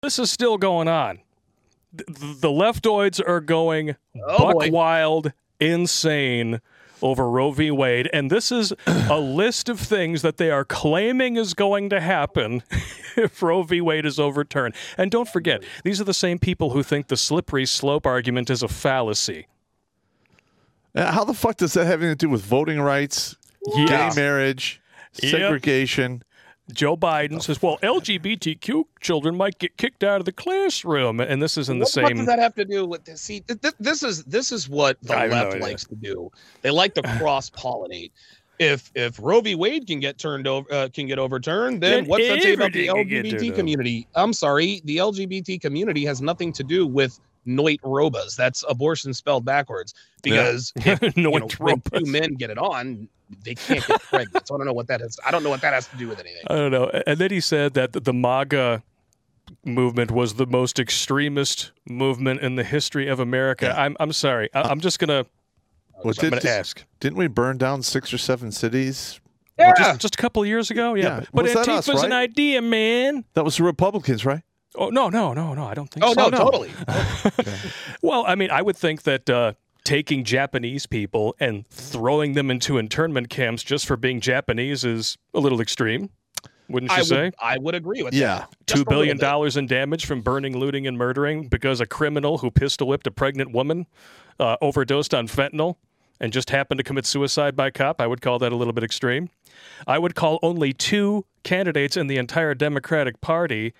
This is still going on. The leftoids are going wild, insane over Roe v. Wade, and this is a list of things that they are claiming is going to happen if Roe v. Wade is overturned. And don't forget, these are the same people who think the slippery slope argument is a fallacy. How the fuck does that have anything to do with voting rights, gay marriage, segregation? Joe Biden says, well, LGBTQ children might get kicked out of the classroom. And this is in the same... What does that have to do with this? See, this is what the left likes to do. They like to cross-pollinate. If Roe v. Wade can get overturned, then what's that say about the LGBT community? I'm sorry, the LGBT community has nothing to do with Noit Robas. That's abortion spelled backwards. Because when two men get it on, they can't get pregnant. So I don't know what that is. I don't know what that has to do with anything. I don't know. And then he said that the MAGA movement was the most extremist movement in the history of America. Yeah. I'm sorry. I'm just gonna ask. Didn't we burn down 6 or 7 cities? Yeah, just a couple of years ago. Yeah. But Antifa's an idea, man. That was the Republicans, right? Oh no! I don't think so. Oh no, totally. Well, I mean, I would think that taking Japanese people and throwing them into internment camps just for being Japanese is a little extreme, wouldn't you say? I would agree with that. $2 billion in damage from burning, looting, and murdering because a criminal who pistol whipped a pregnant woman overdosed on fentanyl and just happened to commit suicide by cop. I would call that a little bit extreme. I would call only 2 candidates in the entire Democratic Party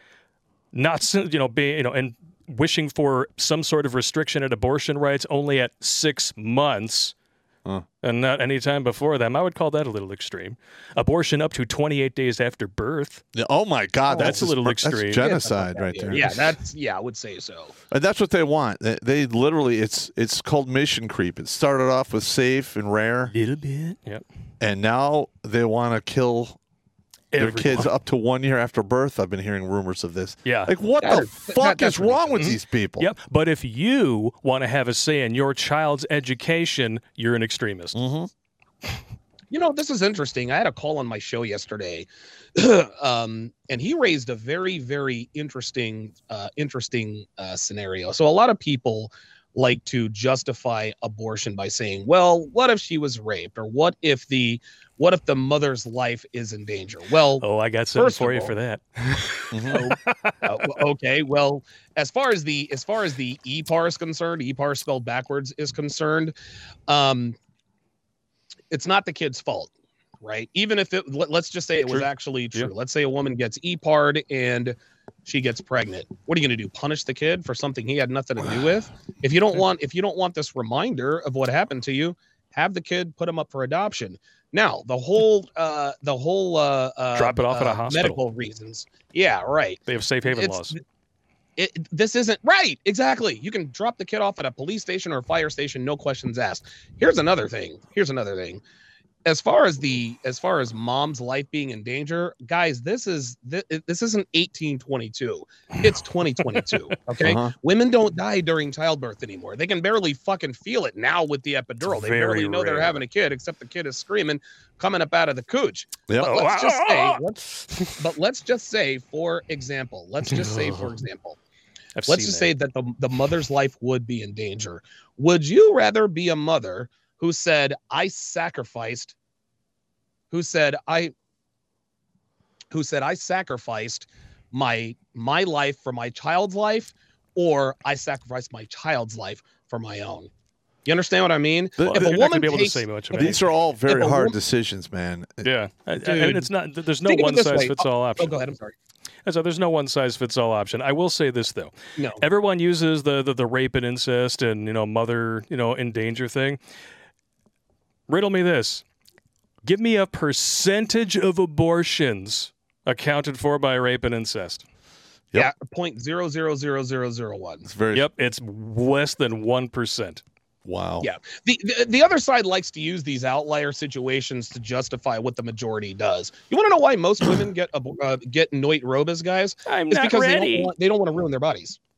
and wishing for some sort of restriction at abortion rights only at 6 months and not any time before them. I would call that a little extreme. Abortion up to 28 days after birth. Oh my God, that's a little extreme. That's genocide right there. Yeah, I would say so. And that's what they want. They literally, it's called mission creep. It started off with safe and rare, little bit, yep, and now they want to kill their kids up to 1 year after birth. I've been hearing rumors of this. Yeah. Like, what the fuck is wrong with these people? Yep. But if you want to have a say in your child's education, you're an extremist. Mm-hmm. This is interesting. I had a call on my show yesterday, and he raised a very, very interesting scenario. So a lot of people like to justify abortion by saying, well, what if she was raped? Or what if the mother's life is in danger? Well, I got something for you for that. Okay. Well, as far as the EPAR is concerned, EPAR spelled backwards is concerned, it's not the kid's fault, right? Even if let's just say it was actually true. Yeah. Let's say a woman gets EPAR'd and she gets pregnant. What are you going to do? Punish the kid for something he had nothing to do with? If you don't want this reminder of what happened to you, have the kid put him up for adoption. Now, the whole drop it off at a hospital. Medical reasons. Yeah, right. They have safe haven laws. This isn't right. Exactly. You can drop the kid off at a police station or a fire station, no questions asked. Here's another thing. As far as mom's life being in danger, guys, this isn't 1822. It's 2022. Okay. Women don't die during childbirth anymore. They can barely fucking feel it now with the epidural. They barely know they're having a kid, except the kid is screaming, coming up out of the cooch. Yep. But let's just say, for example, let's just say that the mother's life would be in danger. Would you rather be a mother who said I sacrificed my life for my child's life, or I sacrificed my child's life for my own? You understand what I mean? If a woman takes, these are all very hard decisions, man. Yeah, I mean, it's not. There's no one size fits all option. Go ahead. I'm sorry. So there's no one size fits all option. I will say this though. No. Everyone uses the rape and incest and mother in danger thing. Riddle me this. Give me a percentage of abortions accounted for by rape and incest. Yep. Yeah, 0.000001. It's very. Yep, it's less than 1%. Wow. Yeah. The other side likes to use these outlier situations to justify what the majority does. You want to know why most women get Noit Robas, guys? It's because they don't want to ruin their bodies.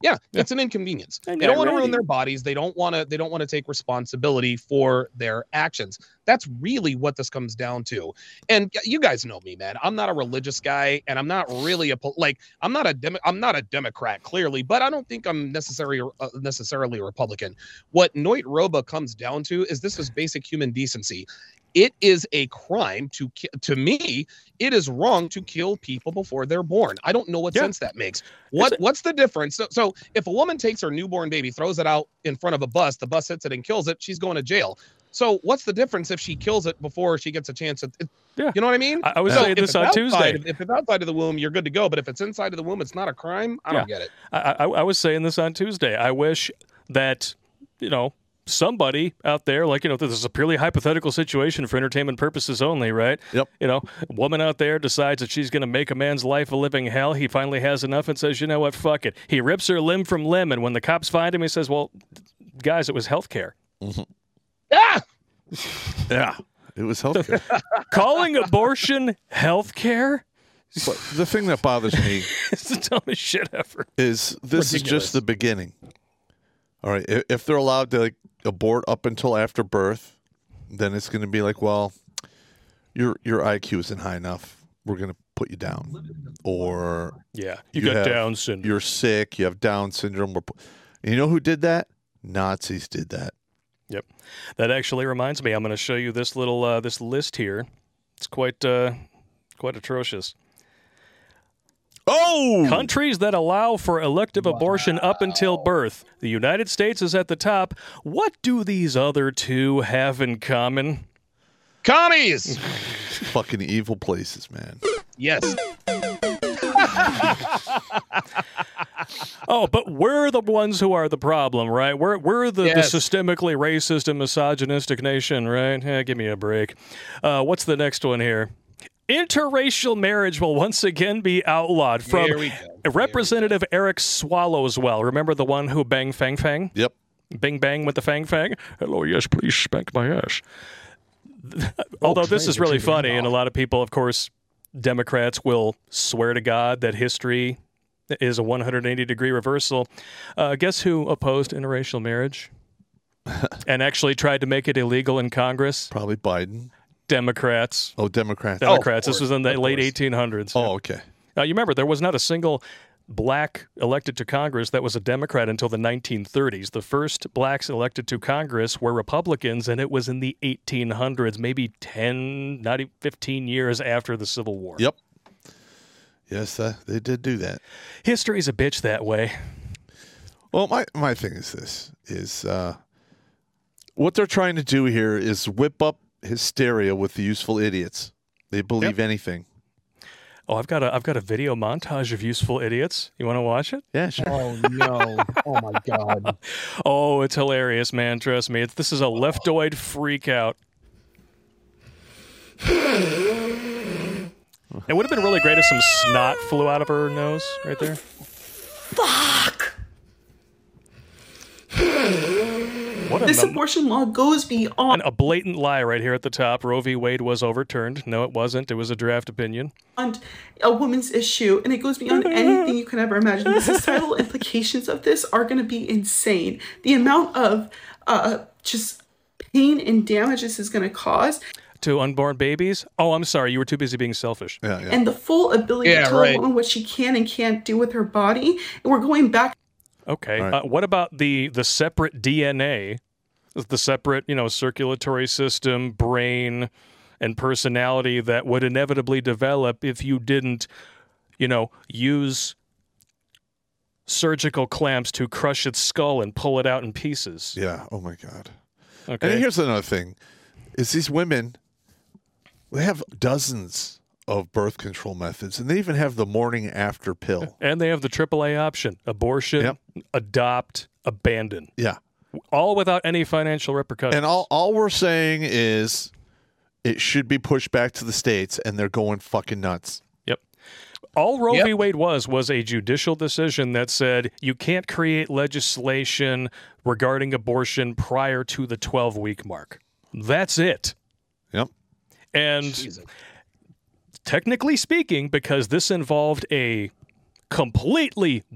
Yeah, it's an inconvenience. They don't want to ruin their bodies. They don't want to take responsibility for their actions. That's really what this comes down to. And you guys know me, man. I'm not a religious guy, and I'm not really I'm not a Democrat, clearly, but I don't think I'm necessarily a Republican. What Noit Roba comes down to is this is basic human decency. It is a crime to me. It is wrong to kill people before they're born. I don't know what sense that makes. What's the difference? So if a woman takes her newborn baby, throws it out in front of a bus, the bus hits it and kills it, she's going to jail. So what's the difference if she kills it before she gets a chance at it? You know what I mean? I was saying this on Tuesday. If it's outside of the womb, you're good to go. But if it's inside of the womb, it's not a crime. I don't get it. I was saying this on Tuesday. I wish that, somebody out there, this is a purely hypothetical situation for entertainment purposes only, right? Yep. A woman out there decides that she's going to make a man's life a living hell. He finally has enough and says, you know what, fuck it. He rips her limb from limb, and when the cops find him, he says, well, guys, it was healthcare. Mm-hmm. Ah! Yeah, it was healthcare. Calling abortion healthcare? But the thing that bothers me it's the dumbest shit ever. Is this is just the beginning. All right, if they're allowed to abort up until after birth, then it's going to be like, well, your IQ isn't high enough. We're going to put you down. Or you got Down syndrome. You're sick. You have Down syndrome. You know who did that? Nazis did that. Yep. That actually reminds me. I'm going to show you this little this list here. It's quite atrocious. Oh! Countries that allow for elective abortion up until birth. The United States is at the top. What do these other two have in common? Commies! Fucking evil places, man. Yes. Oh, but we're the ones who are the problem, right? We're the systemically racist and misogynistic nation, right? Give me a break. What's the next one here? Interracial marriage will once again be outlawed from Representative Eric Swallowswell. Remember the one who banged Fang Fang? Yep. Bing bang with the Fang Fang. Hello, yes, please spank my ass. Although this is really funny, and a lot of people, of course, Democrats will swear to God that history is a 180-degree reversal. Guess who opposed interracial marriage and actually tried to make it illegal in Congress? Probably Biden. Democrats. Oh, Democrats. This was in the late 1800s. Oh, okay. Now, you remember, there was not a single black elected to Congress that was a Democrat until the 1930s. The first blacks elected to Congress were Republicans, and it was in the 1800s, maybe 10, not even 15 years after the Civil War. Yep. Yes, they did do that. History's a bitch that way. Well, my thing is this, what they're trying to do here is whip up hysteria with the useful idiots. They believe anything. Oh, I've got a video montage of useful idiots. You want to watch it? Yeah, sure. Oh no! Oh my God! Oh, it's hilarious, man. Trust me. This is a leftoid freak out. It would have been really great if some snot flew out of her nose right there. Fuck! This abortion law goes beyond a blatant lie right here at the top. Roe v. Wade was overturned. No, it wasn't. It was a draft opinion. On a woman's issue, and it goes beyond anything you can ever imagine. The societal implications of this are going to be insane. The amount of just pain and damage this is going to cause. To unborn babies? Oh, I'm sorry. You were too busy being selfish. Yeah. And the full ability to tell a woman what she can and can't do with her body. And we're going back. Okay. Right. What about the separate DNA, the separate, circulatory system, brain, and personality that would inevitably develop if you didn't, use surgical clamps to crush its skull and pull it out in pieces? Yeah. Oh, my God. Okay. And here's another thing, is these women, they have dozens of birth control methods, and they even have the morning after pill. And they have the AAA option: abortion, adopt, abandon. Yeah. All without any financial repercussions. And all we're saying is it should be pushed back to the states, and they're going fucking nuts. Yep. All Roe v. Wade was a judicial decision that said you can't create legislation regarding abortion prior to the 12-week mark. That's it. Yep. And technically speaking, because this involved a completely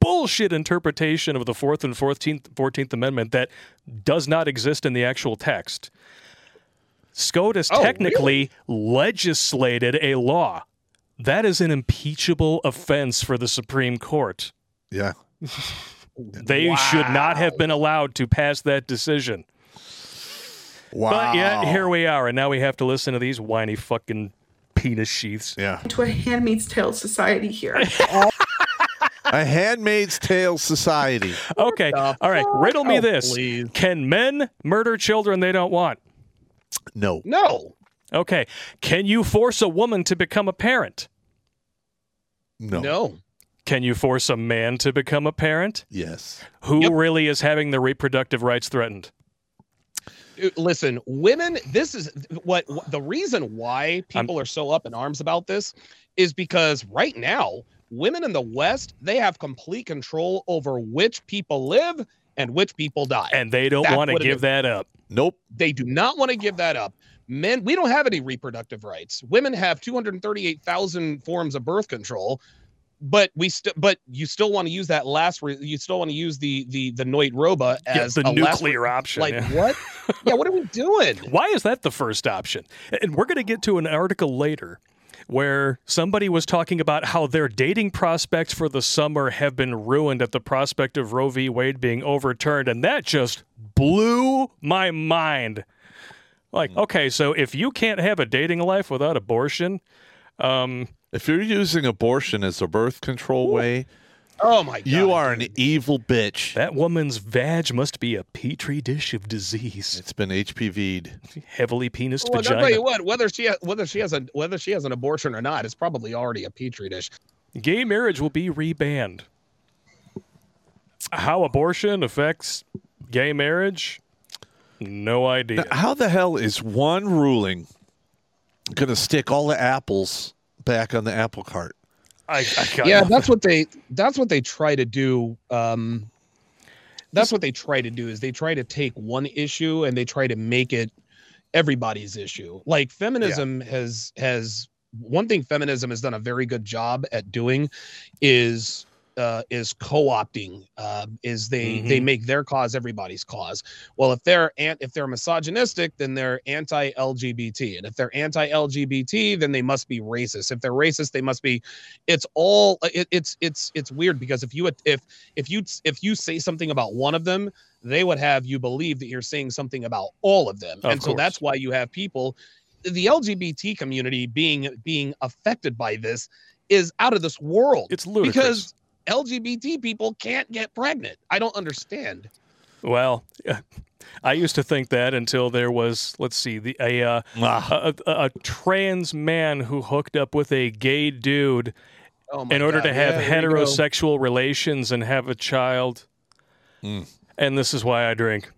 bullshit interpretation of the 4th and 14th Amendment that does not exist in the actual text. SCOTUS technically legislated a law. That is an impeachable offense for the Supreme Court. Yeah. They should not have been allowed to pass that decision. Wow. But yet, here we are, and now we have to listen to these whiny fucking penis sheaths. Yeah. To a Handmaid's Tale society here. A Handmaid's Tale society. Okay. All right. Riddle me this. Please. Can men murder children they don't want? No. No. Okay. Can you force a woman to become a parent? No. No. Can you force a man to become a parent? Yes. Who really is having their reproductive rights threatened? Listen, women, this is what the reason why people are so up in arms about this is because right now, women in the West, they have complete control over which people live and which people die. And they don't want to give that up. Nope. They do not want to give that up. Men, we don't have any reproductive rights. Women have 238,000 forms of birth control, but you still want to use that you still want to use the Neut-Roba as the nuclear option. Like what? Yeah, what are we doing? Why is that the first option? And we're going to get to an article later where somebody was talking about how their dating prospects for the summer have been ruined at the prospect of Roe v. Wade being overturned, and that just blew my mind. Like, okay, so if you can't have a dating life without abortion, if you're using abortion as a birth control way, oh my God, you are an evil bitch. That woman's vag must be a petri dish of disease. It's been HPV'd. Heavily penised I'll vagina. tell you what, whether she has an abortion or not, it's probably already a petri dish. Gay marriage will be rebanned. How abortion affects gay marriage? No idea. Now, how the hell is one ruling going to stick all the apples back on the apple cart? That's what they try to do. That's what they try to do is they try to take one issue and they try to make it everybody's issue. Like feminism has one thing feminism has done a very good job at doing is co-opting, they make their cause everybody's cause. Well, if they're misogynistic, then they're anti-LGBT, and if they're anti-LGBT, then they must be racist. If they're racist, they must be. It's weird because if you say something about one of them, they would have you believe that you're saying something about all of them, so that's why you have people. The LGBT community being affected by this is out of this world. It's ludicrous because LGBT people can't get pregnant. I don't understand. Well, I used to think that until there was, a trans man who hooked up with a gay dude in order to have heterosexual relations and have a child. And this is why I drink.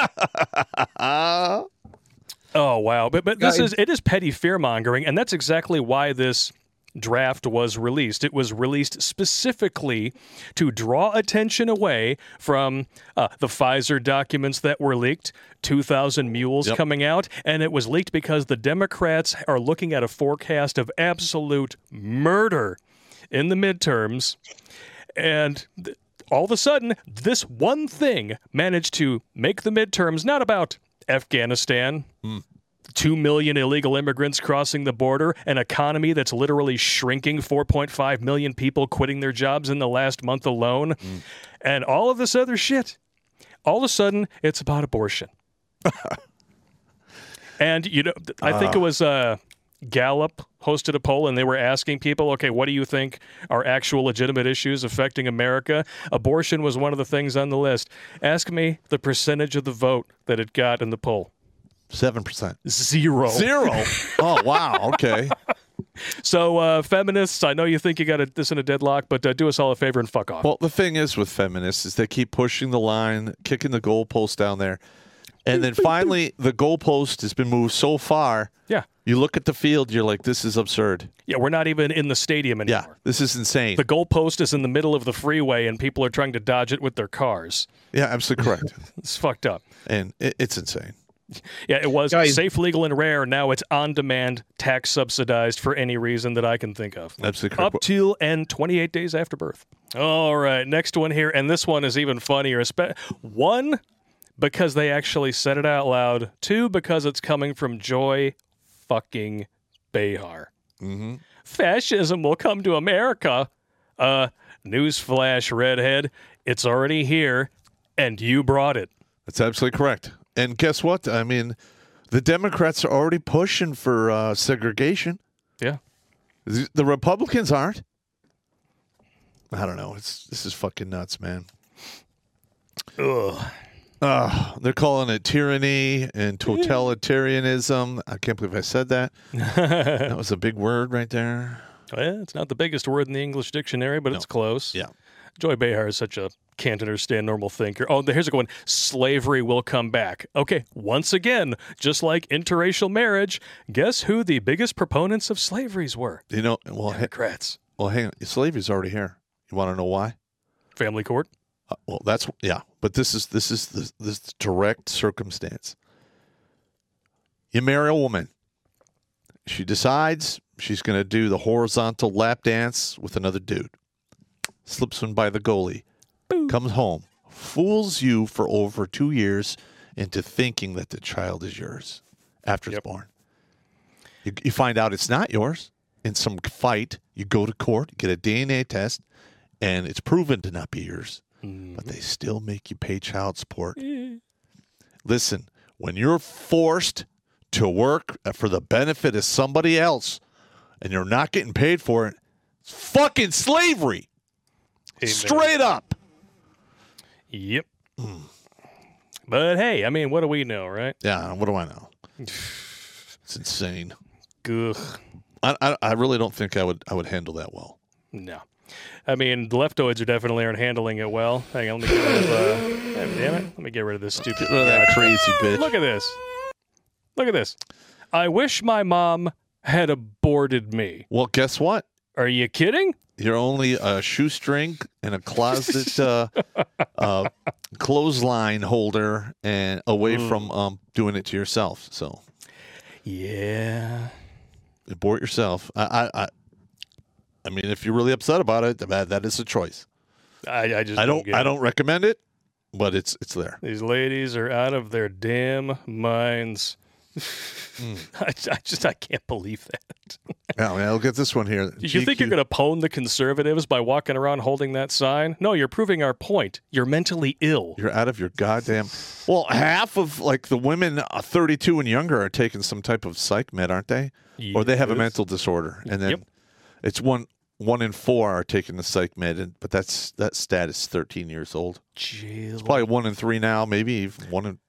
Oh, wow. But it is petty fear-mongering, and that's exactly why this draft was released. It was released specifically to draw attention away from the Pfizer documents that were leaked, 2,000 mules coming out, and it was leaked because the Democrats are looking at a forecast of absolute murder in the midterms, and all of a sudden, this one thing managed to make the midterms not about Afghanistan, 2 million illegal immigrants crossing the border, an economy that's literally shrinking, 4.5 million people quitting their jobs in the last month alone, and all of this other shit. All of a sudden, it's about abortion. And, I think it was Gallup hosted a poll, and they were asking people, okay, what do you think are actual legitimate issues affecting America? Abortion was one of the things on the list. Ask me the percentage of the vote that it got in the poll. 7%. Zero. Oh, wow. Okay. So, feminists, I know you think you got this in a deadlock, but do us all a favor and fuck off. Well, the thing is with feminists is they keep pushing the line, kicking the goalpost down there. And then finally, the goalpost has been moved so far. Yeah. You look at the field, you're like, this is absurd. Yeah, we're not even in the stadium anymore. Yeah, this is insane. The goalpost is in the middle of the freeway, and people are trying to dodge it with their cars. Yeah, absolutely correct. It's fucked up. And it's insane. Yeah, it was safe, legal, and rare. Now it's on-demand, tax subsidized for any reason that I can think of. Absolutely correct. Up till and 28 days after birth. All right, next one here, and this one is even funnier. One, because they actually said it out loud. Two, because it's coming from Joy fucking Behar. Mm-hmm. Fascism will come to America. Newsflash, redhead. It's already here, and you brought it. That's absolutely correct. And guess what? I mean, the Democrats are already pushing for segregation. Yeah. The Republicans aren't. I don't know. This is fucking nuts, man. Ugh. They're calling it tyranny and totalitarianism. I can't believe I said that. That was a big word right there. Well, it's not the biggest word in the English dictionary, but it's close. Yeah. Joy Behar is such a can't understand normal thinker. Oh, here's a good one. Slavery will come back. Okay, once again, just like interracial marriage, guess who the biggest proponents of slaveries were? You know, well, Democrats. Well, hang on. Slavery's already here. You want to know why? Family court. Well, that's but this is this direct circumstance. You marry a woman. She decides she's going to do the horizontal lap dance with another dude. Slips one by the goalie. Boom. Comes home. Fools you for over 2 years into thinking that the child is yours after it's born. You find out it's not yours. In some fight, you go to court, get a DNA test, and it's proven to not be yours. Mm-hmm. But they still make you pay child support. Listen, when you're forced to work for the benefit of somebody else and you're not getting paid for it, it's fucking slavery. Amen. Straight up. Yep. But hey, I mean, what do we know, right? Yeah, what do I know? It's insane. Ugh. I really don't think I would handle that well. No. I mean, the leftoids are definitely aren't handling it well. Hang on, let me get rid of damn it. Let me get rid of this stupid. Get rid of that crazy bitch. Look at this. Look at this. I wish my mom had aborted me. Well, guess what? Are you kidding? You're only a shoestring and a closet clothesline holder and away from doing it to yourself. So, yeah, abort yourself. I mean, if you're really upset about it, that is a choice. I don't recommend it, but it's there. These ladies are out of their damn minds. I can't believe that. Yeah, look at this one here. You think you're going to pwn the conservatives by walking around holding that sign? No, you're proving our point. You're mentally ill. You're out of your goddamn... Well, half of the women 32 and younger are taking some type of psych med, aren't they? Yes. Or they have a mental disorder. And then it's one in 4 are taking the psych med, but that stat is 13 years old. Jeez. It's probably 1 in 3 now, maybe even 1 in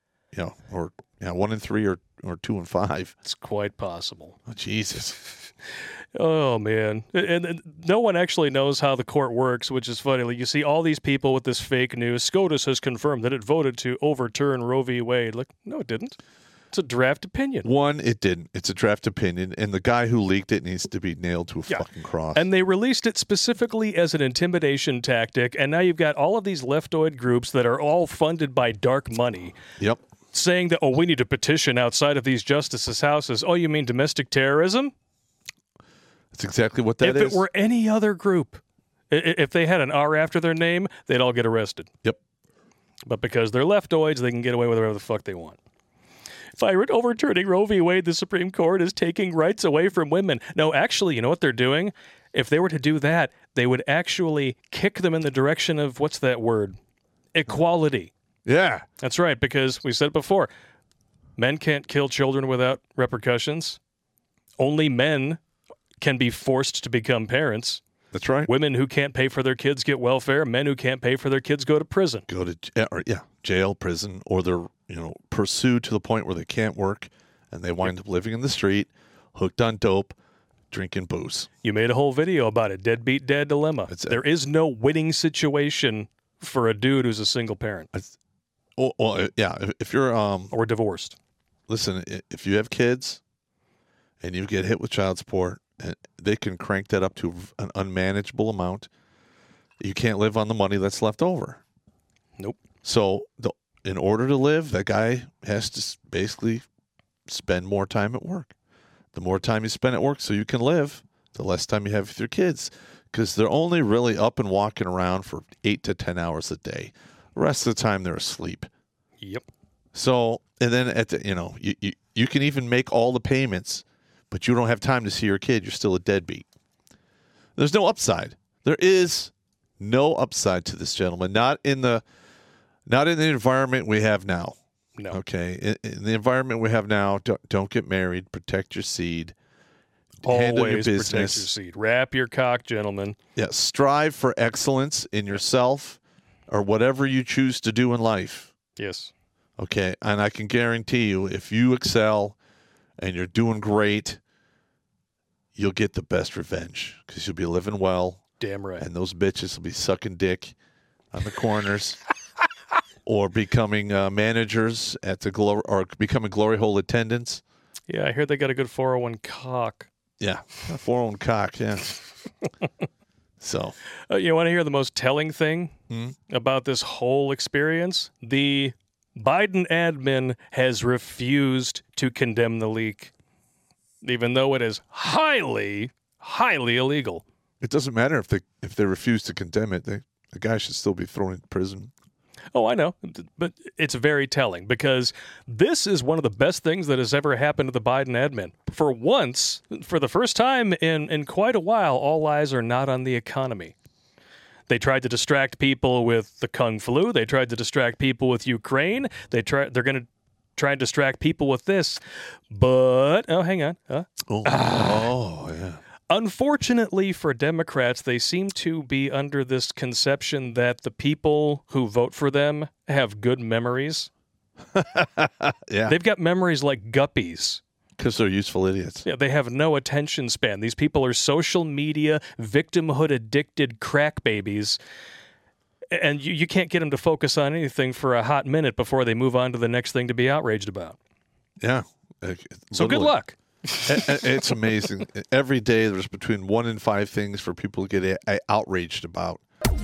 3 or 2 and 5. It's quite possible. Oh, Jesus. Oh, man. And no one actually knows how the court works, which is funny. Like, you see all these people with this fake news. SCOTUS has confirmed that it voted to overturn Roe v. Wade. Like, no, it didn't. It's a draft opinion. One, it didn't. It's a draft opinion, and the guy who leaked it needs to be nailed to a fucking cross. And they released it specifically as an intimidation tactic, and now you've got all of these leftoid groups that are all funded by dark money. Yep. Saying that, we need to petition outside of these justices' houses. Oh, you mean domestic terrorism? That's exactly what that is. If it were any other group, if they had an R after their name, they'd all get arrested. Yep. But because they're leftoids, they can get away with whatever the fuck they want. By overturning Roe v. Wade, the Supreme Court is taking rights away from women. No, actually, you know what they're doing? If they were to do that, they would actually kick them in the direction of, what's that word? Equality. Yeah. That's right, because we said before, men can't kill children without repercussions. Only men can be forced to become parents. That's right. Women who can't pay for their kids get welfare. Men who can't pay for their kids go to prison. Jail, prison, or they're pursued to the point where they can't work and they wind up living in the street, hooked on dope, drinking booze. You made a whole video about it, deadbeat dad dilemma. There is no winning situation for a dude who's a single parent. If you're or divorced. Listen, if you have kids and you get hit with child support, and they can crank that up to an unmanageable amount. You can't live on the money that's left over. Nope. So in order to live, that guy has to basically spend more time at work. The more time you spend at work so you can live, the less time you have with your kids, because they're only really up and walking around for 8 to 10 hours a day. The rest of the time they're asleep. Yep. So, and then at the, you can even make all the payments, but you don't have time to see your kid. You're still a deadbeat. There's no upside. There is no upside to this, gentleman. Not in the environment we have now. No. Okay. In the environment we have now, don't get married. Protect your seed. Handle your business. Protect your seed. Wrap your cock, gentlemen. Yeah. Strive for excellence in yourself or whatever you choose to do in life. Yes. Okay. And I can guarantee you, if you excel and you're doing great, you'll get the best revenge because you'll be living well. Damn right. And those bitches will be sucking dick on the corners or becoming managers at the or becoming glory hole attendants. Yeah, I hear they got a good 401 cock. Yeah, 401 cock, yeah. So. You want to hear the most telling thing about this whole experience? The Biden admin has refused to condemn the leak, even though it is highly, highly illegal. It doesn't matter if they refuse to condemn it. The guy should still be thrown in prison. Oh, I know, but it's very telling because this is one of the best things that has ever happened to the Biden admin. For once, for the first time in quite a while, all eyes are not on the economy. They tried to distract people with the Kung flu. They tried to distract people with Ukraine. They're going to try and distract people with this. But, oh, hang on. Yeah. Unfortunately for Democrats, they seem to be under this conception that the people who vote for them have good memories. Yeah. They've got memories like guppies. Because they're useful idiots. Yeah, they have no attention span. These people are social media, victimhood-addicted crack babies. And you can't get them to focus on anything for a hot minute before they move on to the next thing to be outraged about. Yeah. So good luck. It's amazing. Every day there's between 1 and 5 things for people to get outraged about.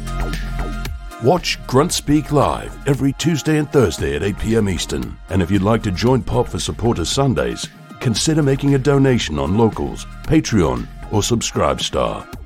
Watch Grunt Speak live every Tuesday and Thursday at 8 p.m. Eastern. And if you'd like to join Pop for Supporters Sundays, consider making a donation on Locals, Patreon, or Subscribe Star.